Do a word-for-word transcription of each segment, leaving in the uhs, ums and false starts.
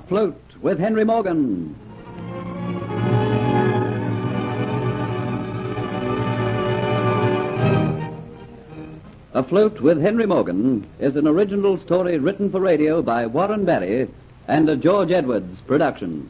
Afloat with Henry Morgan. Afloat with Henry Morgan is an original story written for radio by Warren Barry and a George Edwards production.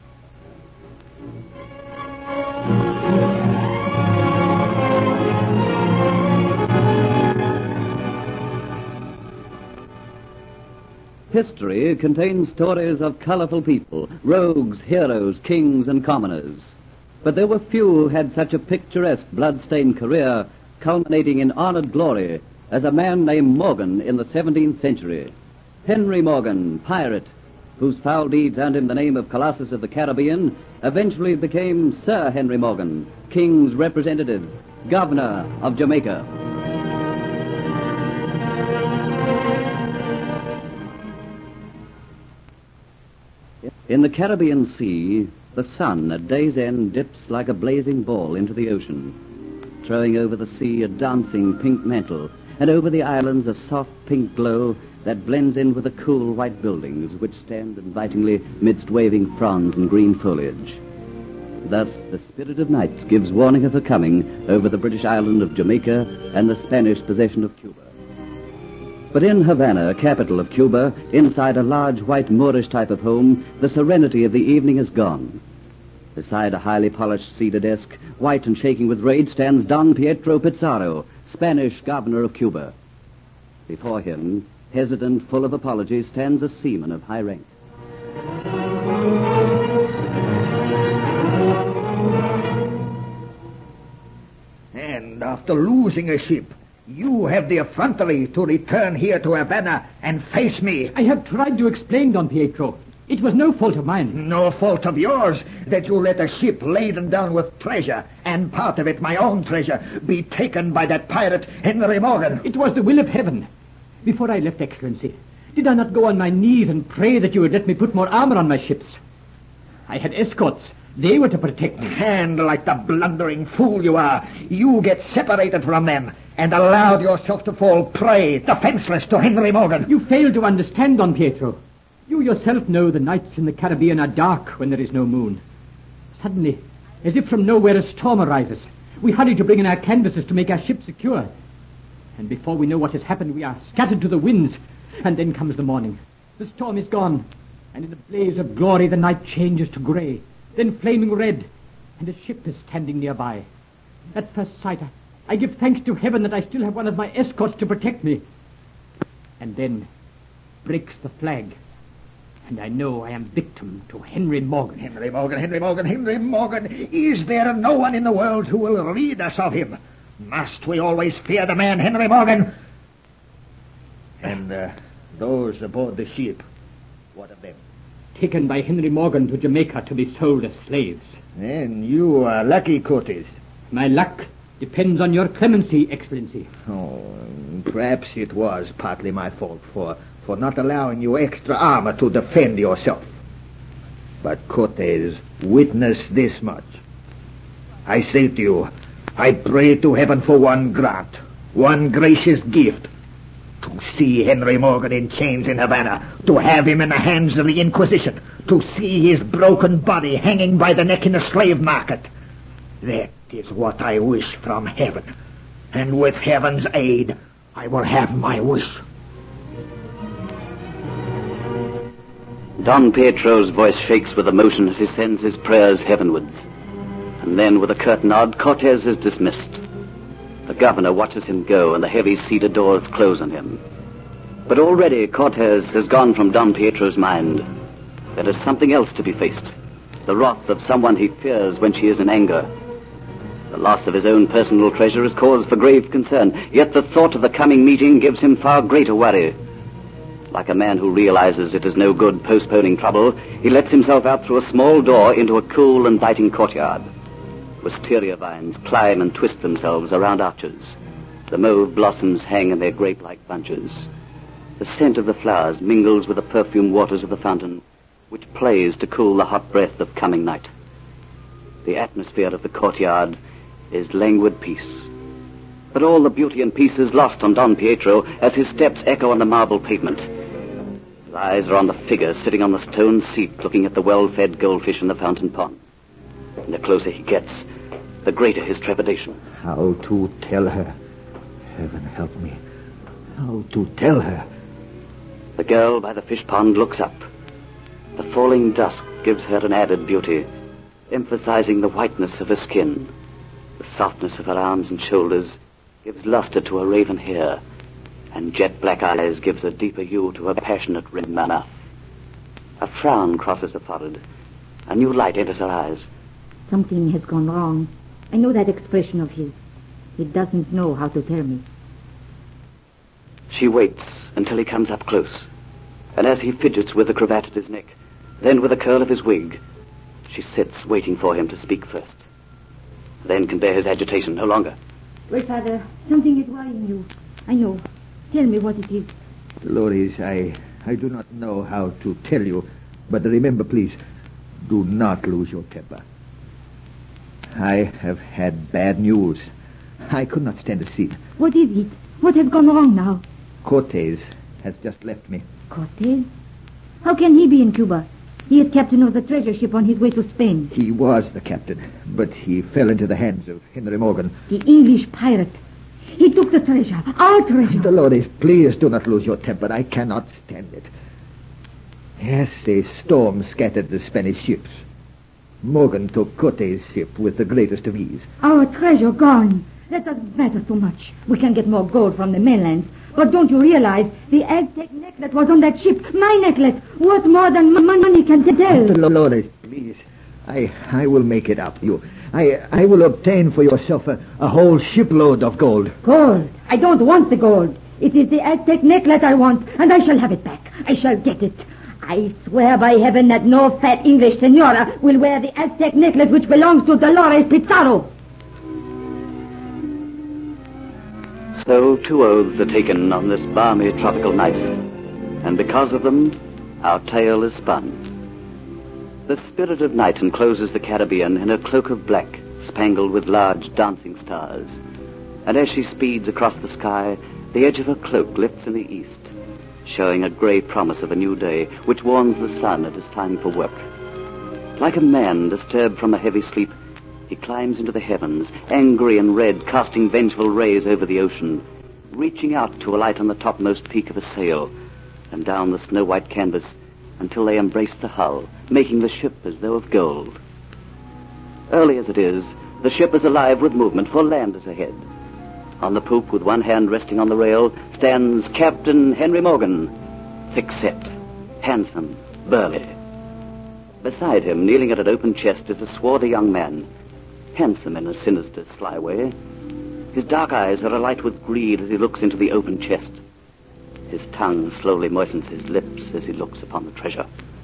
History contains stories of colorful people, rogues, heroes, kings, and commoners. But there were few who had such a picturesque, blood-stained career culminating in honored glory as a man named Morgan in the seventeenth century. Henry Morgan, pirate, whose foul deeds earned him the name of Colossus of the Caribbean, eventually became Sir Henry Morgan, King's representative, governor of Jamaica. In the Caribbean Sea, the sun at day's end dips like a blazing ball into the ocean, throwing over the sea a dancing pink mantle, and over the islands a soft pink glow that blends in with the cool white buildings which stand invitingly midst waving fronds and green foliage. Thus, the spirit of night gives warning of her coming over the British island of Jamaica and the Spanish possession of Cuba. But in Havana, capital of Cuba, inside a large white Moorish type of home, the serenity of the evening is gone. Beside a highly polished cedar desk, white and shaking with rage, stands Don Pietro Pizarro, Spanish governor of Cuba. Before him, hesitant, full of apologies, stands a seaman of high rank. And after losing a ship, you have the effrontery to return here to Havana and face me. I have tried to explain, Don Pietro. It was no fault of mine. No fault of yours that you let a ship laden down with treasure, and part of it my own treasure, be taken by that pirate Henry Morgan. It was the will of heaven. Before I left, Excellency, did I not go on my knees and pray that you would let me put more armor on my ships? I had escorts. They were to protect me. And like the blundering fool you are, you get separated from them and allowed yourself to fall prey, defenseless, to Henry Morgan. You fail to understand, Don Pietro. You yourself know the nights in the Caribbean are dark when there is no moon. Suddenly, as if from nowhere, a storm arises. We hurry to bring in our canvases to make our ship secure. And before we know what has happened, we are scattered to the winds. And then comes the morning. The storm is gone, and in a blaze of glory the night changes to grey, then flaming red, and a ship is standing nearby. At first sight, I give thanks to heaven that I still have one of my escorts to protect me. And then breaks the flag, and I know I am victim to Henry Morgan. Henry Morgan, Henry Morgan, Henry Morgan. Is there no one in the world who will read us of him? Must we always fear the man Henry Morgan? And uh, those aboard the ship, what of them? Taken by Henry Morgan to Jamaica to be sold as slaves. Then you are lucky, Cortes. My luck depends on your clemency, Excellency. Oh, perhaps it was partly my fault for, for not allowing you extra armor to defend yourself. But Cortes, witness this much. I say to you, I pray to heaven for one grant, one gracious gift, to see Henry Morgan in chains in Havana, to have him in the hands of the Inquisition, to see his broken body hanging by the neck in the slave market. That is what I wish from heaven, and with heaven's aid, I will have my wish. Don Pietro's voice shakes with emotion as he sends his prayers heavenwards. And then, with a curt nod, Cortes is dismissed. The governor watches him go, and the heavy cedar doors close on him. But already Cortes has gone from Don Pietro's mind. There is something else to be faced. The wrath of someone he fears when she is in anger. The loss of his own personal treasure is cause for grave concern, yet the thought of the coming meeting gives him far greater worry. Like a man who realizes it is no good postponing trouble, he lets himself out through a small door into a cool, inviting courtyard. Wisteria vines climb and twist themselves around arches. The mauve blossoms hang in their grape-like bunches. The scent of the flowers mingles with the perfumed waters of the fountain, which plays to cool the hot breath of coming night. The atmosphere of the courtyard is languid peace. But all the beauty and peace is lost on Don Pietro as his steps echo on the marble pavement. eyes are on the figure sitting on the stone seat looking at the well-fed goldfish in the fountain pond. And the closer he gets, the greater his trepidation. How to tell her? Heaven help me. How to tell her? The girl by the fish pond looks up. The falling dusk gives her an added beauty, emphasizing the whiteness of her skin. The softness of her arms and shoulders gives luster to her raven hair, and jet-black eyes gives a deeper hue to her passionate red mouth. A frown crosses her forehead. A new light enters her eyes. Something has gone wrong. I know that expression of his. He doesn't know how to tell me. She waits until he comes up close, and as he fidgets with the cravat at his neck, then with a curl of his wig, she sits waiting for him to speak first. Then can bear his agitation no longer. Well, Father, something is worrying you. I know. Tell me what it is. Dolores, I, I do not know how to tell you, but remember, please, do not lose your temper. I have had bad news. I could not stand the scene. What is it? What has gone wrong now? Cortez has just left me. Cortez? How can he be in Cuba? He is captain of the treasure ship on his way to Spain. He was the captain, but he fell into the hands of Henry Morgan. The English pirate. He took the treasure, our treasure. Dolores, please do not lose your temper. I cannot stand it. Yes, a storm scattered the Spanish ships. Morgan took Cortez' ship with the greatest of ease. Our treasure gone. That doesn't matter so much. We can get more gold from the mainland. But don't you realize the Aztec necklace was on that ship? My necklace, worth more than money can tell. Dolores, please. I I will make it up. You, I I will obtain for yourself a, a whole shipload of gold. Gold? I don't want the gold. It is the Aztec necklace I want, and I shall have it back. I shall get it. I swear by heaven that no fat English senora will wear the Aztec necklace which belongs to Dolores Pizarro. So two oaths are taken on this balmy tropical night, and because of them, our tale is spun. The spirit of night encloses the Caribbean in a cloak of black, spangled with large dancing stars. And as she speeds across the sky, the edge of her cloak lifts in the east, showing a grey promise of a new day, which warns the sun it is time for work. Like a man disturbed from a heavy sleep, he climbs into the heavens, angry and red, casting vengeful rays over the ocean, reaching out to alight on the topmost peak of a sail, and down the snow-white canvas until they embrace the hull, making the ship as though of gold. Early as it is, the ship is alive with movement, for land is ahead. On the poop, with one hand resting on the rail, stands Captain Henry Morgan, thick-set, handsome, burly. Beside him, kneeling at an open chest, is a swarthy young man, handsome in a sinister, sly way. His dark eyes are alight with greed as he looks into the open chest. His tongue slowly moistens his lips as he looks upon the treasure.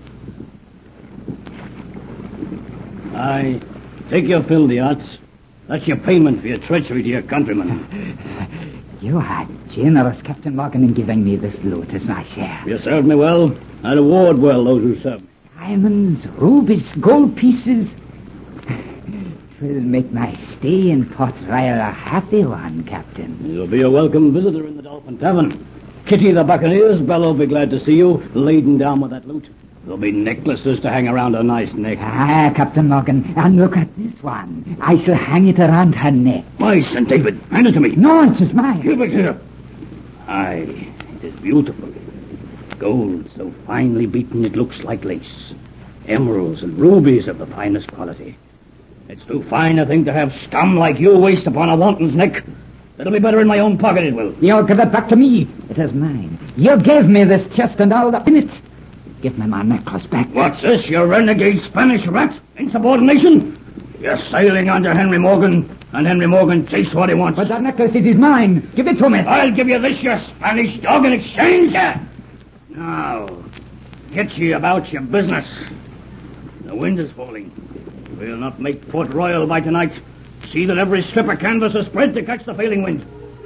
Aye, take your fill, Diaz. That's your payment for your treachery to your countrymen. You are generous, Captain Morgan, in giving me this loot as my share. You served me well. I reward well those who serve me. Diamonds, rubies, gold pieces. It will make my stay in Port Royal a happy one, Captain. You'll be a welcome visitor in the Dolphin Tavern. Kitty the Buccaneers, Bella will be glad to see you, laden down with that loot. There'll be necklaces to hang around her nice neck. Ah, Captain Morgan, and look at this one. I shall hang it around her neck. Why, Saint David, hand it to me. No, it is mine. Give it here. Aye, it is beautiful. Gold so finely beaten it looks like lace. Emeralds and rubies of the finest quality. It's too fine a thing to have scum like you waste upon a wanton's neck. It'll be better in my own pocket, it will. You'll give it back to me. It is mine. You gave me this chest and all that's in it. Give me my necklace back. What's this, you renegade Spanish rat? Insubordination? You're sailing under Henry Morgan, and Henry Morgan takes what he wants. But that necklace, it is mine. Give it to me. I'll give you this, you Spanish dog, in exchange. Now, get ye about your business. The wind is falling. We'll not make Port Royal by tonight. See that every strip of canvas is spread to catch the failing wind.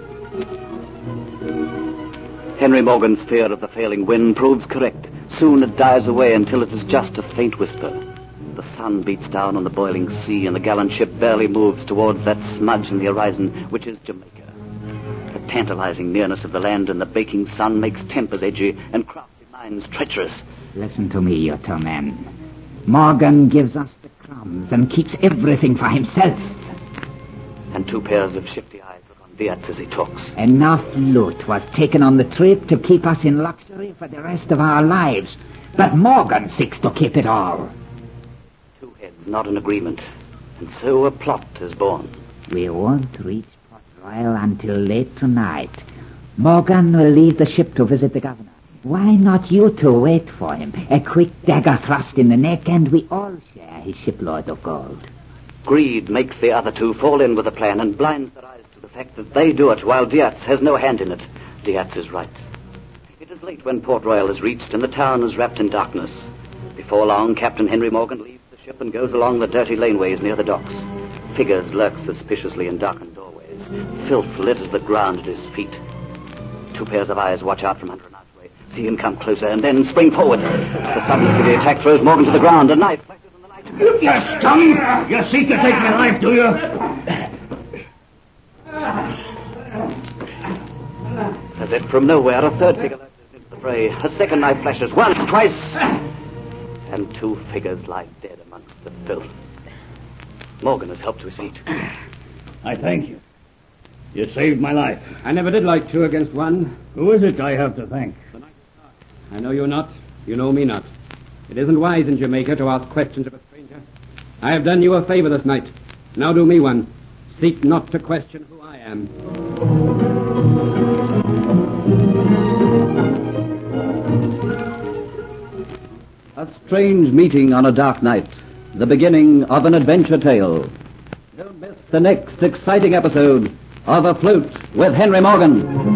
Henry Morgan's fear of the failing wind proves correct. Soon it dies away until it is just a faint whisper. The sun beats down on the boiling sea, and the gallant ship barely moves towards that smudge in the horizon, which is Jamaica. The tantalizing nearness of the land and the baking sun makes tempers edgy and crafty minds Blind's treacherous. Listen to me, you two men. Morgan gives us the crumbs and keeps everything for himself. And two pairs of shifty eyes look on Diaz as he talks. Enough loot was taken on the trip to keep us in luxury for the rest of our lives. But Morgan seeks to keep it all. Two heads not in agreement. And so a plot is born. We won't reach Port Royal until late tonight. Morgan will leave the ship to visit the governor. Why not you two wait for him? A quick dagger thrust in the neck, and we all share his shipload of gold. Greed makes the other two fall in with the plan and blinds their eyes to the fact that they do it while Diaz has no hand in it. Diaz is right. It is late when Port Royal is reached and the town is wrapped in darkness. Before long, Captain Henry Morgan leaves the ship and goes along the dirty laneways near the docks. Figures lurk suspiciously in darkened doorways. Filth litters the ground at his feet. Two pairs of eyes watch out from under an archway, see him come closer, and then spring forward. The suddenness of the attack throws Morgan to the ground. A knife flashes in the night. You scum! You seek to take my life, do you? As if from nowhere, a third figure lurches into the fray. A second knife flashes once, twice, and two figures lie dead amongst the filth. Morgan has helped to his feet. I thank you. You saved my life. I never did like two against one. Who is it I have to thank? I know you not. You know me not. It isn't wise in Jamaica to ask questions of a stranger. I have done you a favor this night. Now do me one. Seek not to question who I am. A strange meeting on a dark night. The beginning of an adventure tale. Don't miss the next exciting episode of Afloat with Henry Morgan.